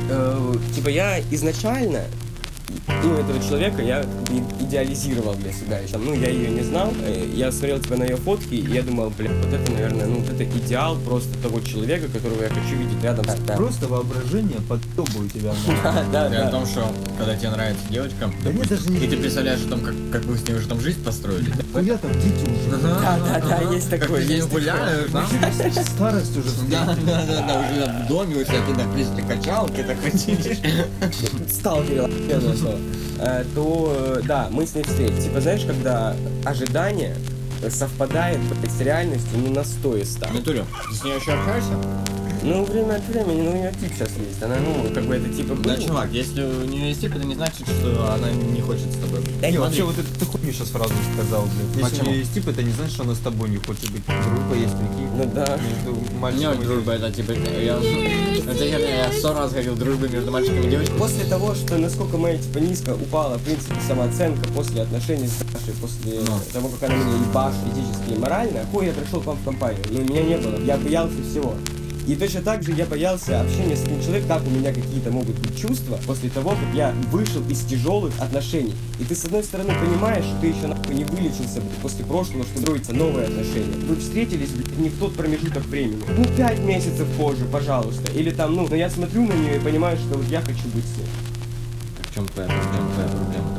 Типа я изначально, ну, этого человека я идеализировал для себя. Ну, я ее не знал, я смотрел типа на ее фотки, и я думал, блин, вот это, наверное, ну, вот это идеал просто того человека, которого я хочу видеть рядом с тобой. Просто воображение подтёбывает тебя. Да, Дело в том, что когда тебе нравится девочка, Да нет, даже не... и ты представляешь о том, как вы с ней уже там жизнь построили. Я там дети уже. Да, есть Как такое, ты с ней есть такое. гуляешь, да? Старость уже. Да, уже в доме у себя ты на кресле качалки так ходишь. Сталкерила, то да, мы с ней встретились. Типа, знаешь, когда ожидание совпадает с реальностью, ну, на 100 из 100. Натуря, ты с ней еще общаешься? Ну, время от времени, ну, у нее тип сейчас есть. Она, ну, как бы это типа... Да, чувак, если у нее есть тип, это не значит, что она не хочет с тобой быть. Да Не, не, вообще вот эту хуйню сейчас фразу сказал, блядь. Если у Почему? нее есть тип, это не значит, что она с тобой не хочет быть. Дружба есть, прикинь. Ну да. Между У мальчиком меня и дружба, это типа, я 100 раз говорил дружбы между мальчиками и девочками. После того, что насколько моя, типа, низко упала, в принципе, самооценка после отношений с Сашей, после того, как она меня ебашит физически и морально, хуй я пришел к вам в компанию. Но меня не было. Я боялся всего. И точно так же я боялся общения с этим человеком, как у меня какие-то могут быть чувства после того, как я вышел из тяжелых отношений. И ты, с одной стороны, понимаешь, что ты еще нахуй не вылечился, блядь, после прошлого, что строятся новые отношения. Вы встретились, блядь, не в тот промежуток времени. Ну, 5 месяцев позже, пожалуйста. Или там, ну, но я смотрю на нее и понимаю, что вот я хочу быть с ней. В чем твоя проблема?